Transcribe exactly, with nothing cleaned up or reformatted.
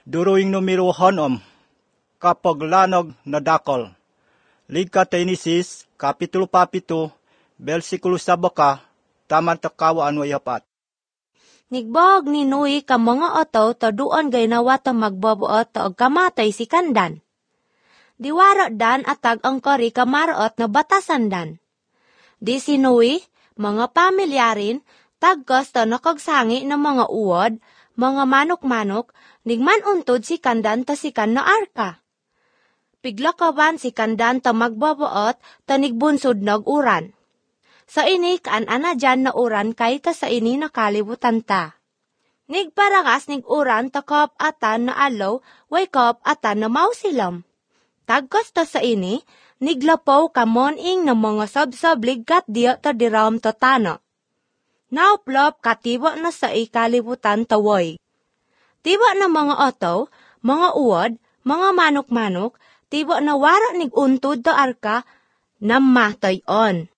Duruing numero honom, kapag lanog na dakol. Liga Genesis, Kapitulo papito, versikulo sabaka, taman takawaan wayapat. Nigbog ni Nui ka mga oto to duon gaynawa to magbabuot to kamatay si kandan. Diwaro dan atag ang kori kamarot na batasan dan. Di si Nui, mga pamilyarin, tagkos to nakagsangi ng mga uwod, mga manok-manok, nigman untod si kandan to si kan no arka. Piglakaban si kandan to magbabuot to nigbunsod nag-uran. Sa ini kaan ana dyan na uran kay ta sa ini nakalibutan ta. Nigparagas nig-uran ta kop atan na alaw, way kop atan na mausilam. Tagkos ta sa ini, niglapaw kamoning ng mga sabsablig kat diya ta diram to tana. Nauplop katiba na sa ikalibutan taway. Tiba na mga otaw, mga uwad, mga manok-manok, tiba na wara nig-untod to arka, na matoy on.